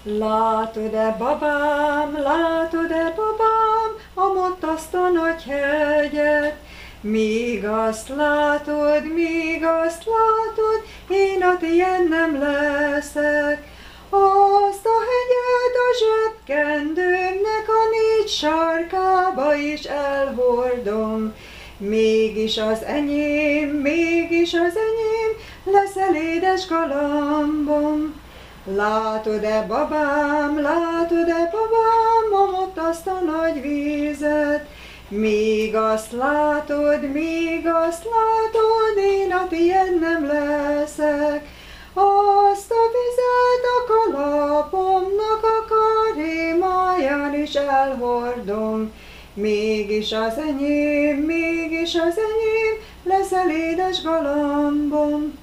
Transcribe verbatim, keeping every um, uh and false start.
Látod-e, babám, látod-e, babám, amott azt a nagy hegyet? Míg azt látod, míg azt látod, én a tiéd nem leszek. Azt a hegyet a zsebkendőmnek a négy sarkába is elhordom. Mégis az enyém, mégis az enyém, leszel édes galambom. Látod-e, babám, látod-e, babám, amott azt a nagy vízet? Míg azt látod, míg azt látod, én a tiéd nem leszek. Azt a vizet a kalapomnak a karémáján is elhordom. Mégis az enyém, mégis az enyém, leszel édes galambom.